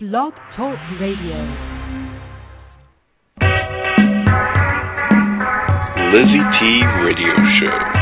Blog Talk Radio. Lizzie T Radio Show.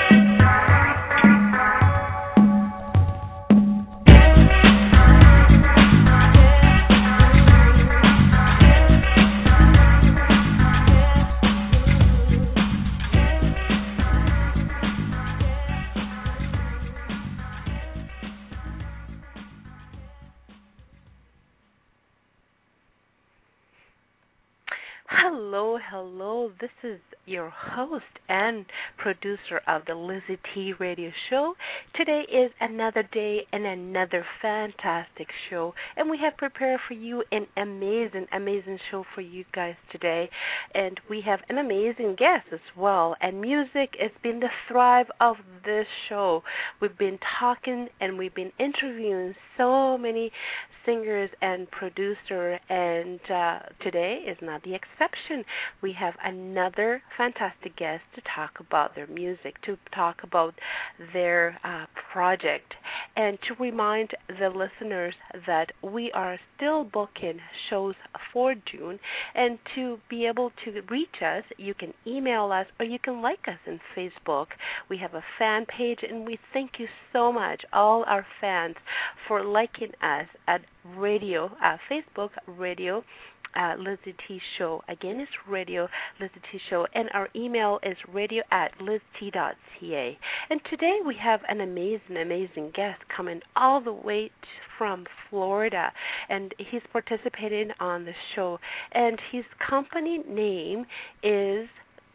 Hello, this is your host and producer of the Lizzie T Radio Show. Today is another day and another fantastic show, and we have prepared for you an amazing show for you guys today, and we have an amazing guest as well, and music has been the thrive of this show. We've been talking and we've been interviewing so many singers and producer, and today is not the exception. We have another fantastic guest to talk about their music, to talk about their project, and to remind the listeners that we are still booking shows for June, and to be able to reach us, you can email us or you can like us on Facebook. We have a fan page, and we thank you so much, all our fans, for liking us at Facebook Radio Lizzie T Show. Again, it's Radio Lizzie T Show, and our email is radio@lizzt.ca. And today we have an amazing guest coming all the way from Florida, and he's participating on the show. And his company name is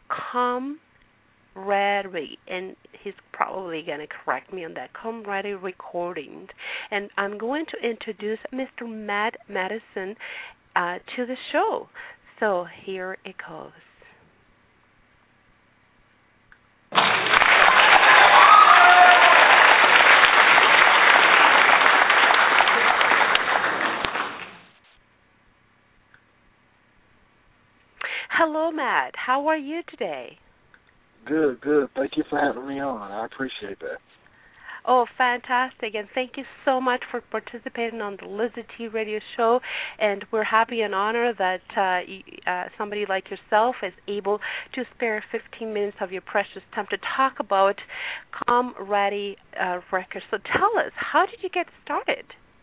Camaraderie, and he's probably going to correct me on that, Camaraderie Recording. And I'm going to introduce Mr. Matt Madison to the show. So here it goes. Hello, Matt. How are you today? Good. Thank you for having me on. I appreciate that. Oh, fantastic. And thank you so much for participating on the Lizzie T Radio Show. And we're happy and honored that somebody like yourself is able to spare 15 minutes of your precious time to talk about Camaraderie Records. So tell us, how did you get started?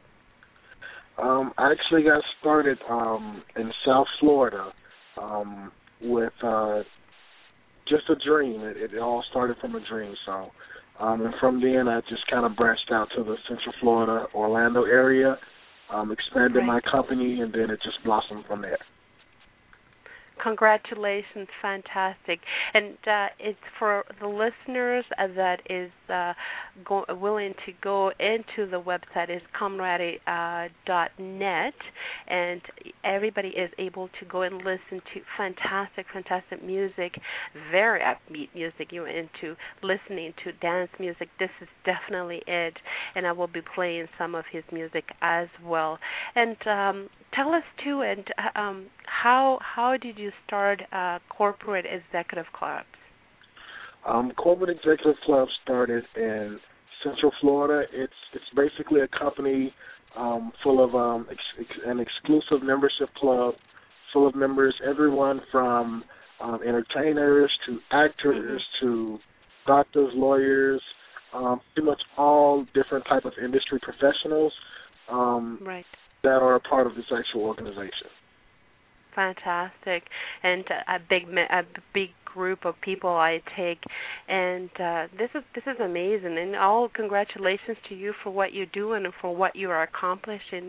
I actually got started in South Florida with just a dream. It all started from a dream. So, and from then I just kind of branched out to the Central Florida, Orlando area, expanded my company, and then it just blossomed from there. Congratulations, fantastic. And it's for the listeners that is willing to go into the website is camaraderie.net, and everybody is able to go and listen to fantastic music, very upbeat music. You're into listening to dance music. This is definitely it, and I will be playing some of his music as well. And tell us too, and how did you start Corporate Executive Clubs? Corporate Executive Club started in Central Florida. It's basically a company full of an exclusive membership club, full of members, everyone from entertainers to actors to doctors, lawyers, pretty much all different type of industry professionals that are a part of this actual organization. Fantastic, and a big group of people I take, and this is amazing. And all congratulations to you for what you're doing and for what you are accomplishing.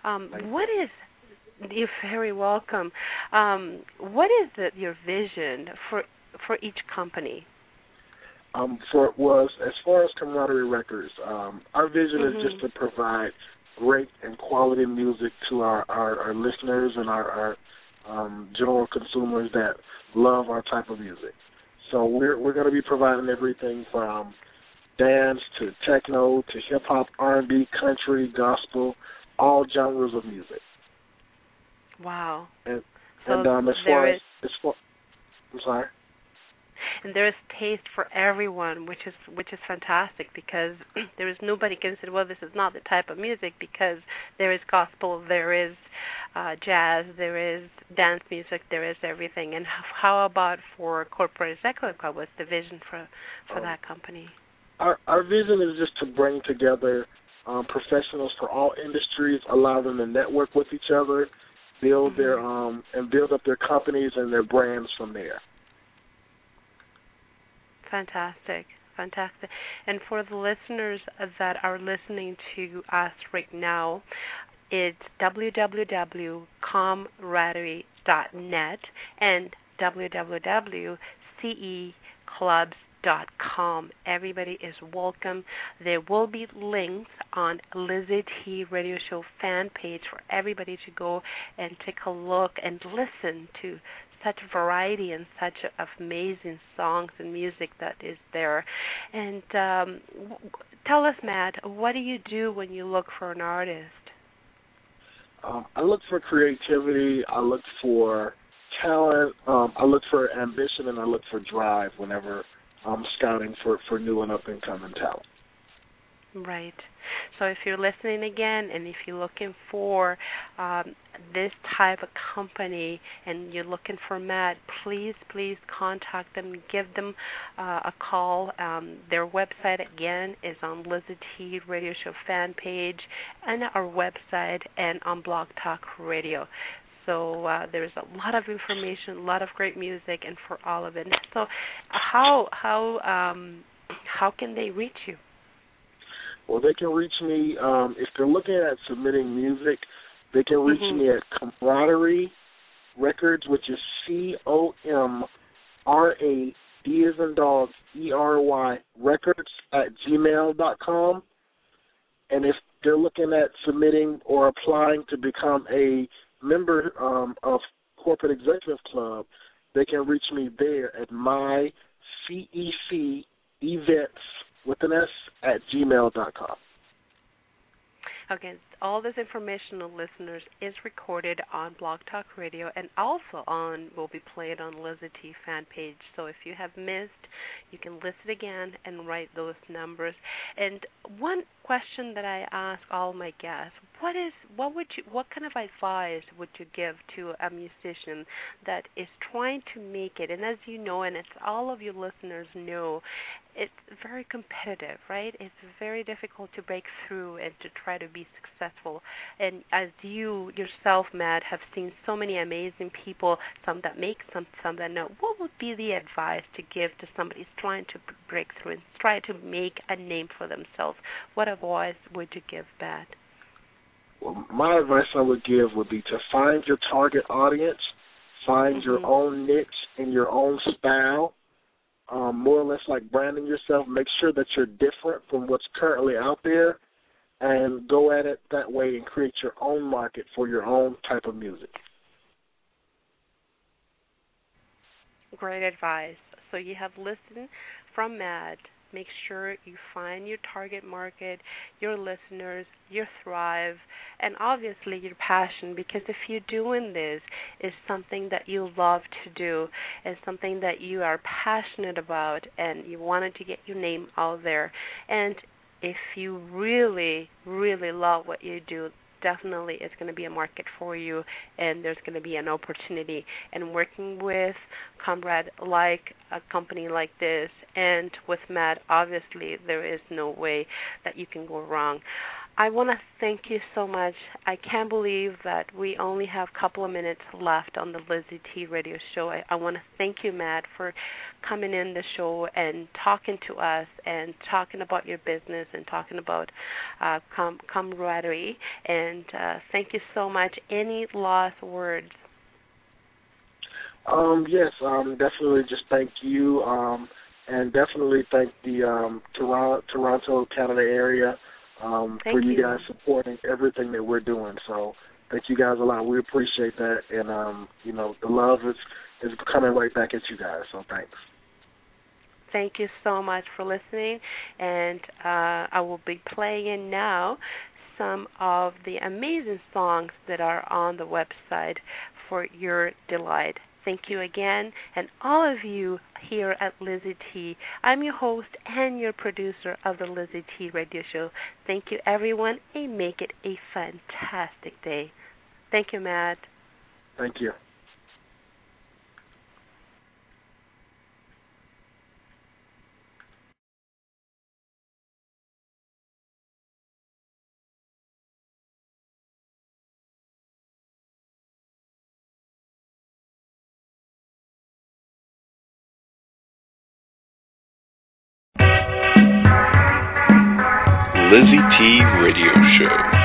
You're very welcome. What is your vision for each company? As far as Camaraderie Records, our vision is just to provide great and quality music to our listeners and our general consumers that love our type of music. So we're going to be providing everything from dance to techno to hip hop, R&B, country, gospel, all genres of music. Wow. And so I'm sorry. and there is taste for everyone, which is fantastic, because there is nobody can say, well, this is not the type of music, because there is gospel, there is jazz, there is dance music, there is everything. And how about for Corporate Executive Club? What's the vision for that company? Our vision is just to bring together professionals for all industries, allow them to network with each other, build their and build up their companies and their brands from there. Fantastic. And for the listeners that are listening to us right now, it's www.camaraderie.net and www.ceclubs.com. Everybody is welcome. There will be links on Lizzie T Radio Show fan page for everybody to go and take a look and listen to such variety and such amazing songs and music that is there. And tell us, Matt, what do you do when you look for an artist? I look for creativity, I look for talent, I look for ambition, and I look for drive whenever I'm scouting for new and up-and-coming talent. Right. So if you're listening again and if you're looking for this type of company and you're looking for Matt, please contact them, give them a call. Their website, again, is on Lizzie T Radio Show fan page and our website and on Blog Talk Radio. So there's a lot of information, a lot of great music, and for all of it. So how can they reach you? Well, they can reach me, if they're looking at submitting music, they can reach me at Camaraderie Records, which is COMRAD as in dog, ERY Records @gmail.com. And if they're looking at submitting or applying to become a member of Corporate Executive Club, they can reach me there at mycecevents@gmail.com. Okay, all this information, listeners, is recorded on Blog Talk Radio and also will be played on Lizzie T fan page. So if you have missed, you can listen again and write those numbers. And one question that I ask all my guests: what kind of advice would you give to a musician that is trying to make it? And as you know, and as all of you listeners know, it's very competitive, right? It's very difficult to break through and to try to be successful. And as you yourself, Matt, have seen so many amazing people, some that make, some that know, what would be the advice to give to somebody who's trying to break through and try to make a name for themselves? What advice would you give, Matt? Well, my advice I would give would be to find your target audience, find your own niche and your own style, more or less like branding yourself. Make sure that you're different from what's currently out there, and go at it that way and create your own market for your own type of music. Great advice. So you have listened from Matt. Make sure you find your target market, your listeners, your thrive, and obviously your passion, because if you're doing this, it's something that you love to do, it's something that you are passionate about, and you wanted to get your name out there. And if you really, really love what you do, definitely it's going to be a market for you, and there's going to be an opportunity. And working with Comrade, like a company like this, and with Matt, obviously there is no way that you can go wrong. I want to thank you so much. I can't believe that we only have a couple of minutes left on the Lizzie T Radio Show. I want to thank you, Matt, for coming in the show and talking to us and talking about your business and talking about camaraderie. And thank you so much. Any last words? Yes, definitely just thank you, and definitely thank the Toronto, Canada area for you guys supporting everything that we're doing. So thank you guys a lot. We appreciate that, and the love is coming right back at you guys. So thanks. Thank you so much for listening, and I will be playing now some of the amazing songs that are on the website for your delight. Thank you again, and all of you here at Lizzie T. I'm your host and your producer of the Lizzie T Radio Show. Thank you, everyone, and make it a fantastic day. Thank you, Matt. Thank you. Lizzie T Radio Show.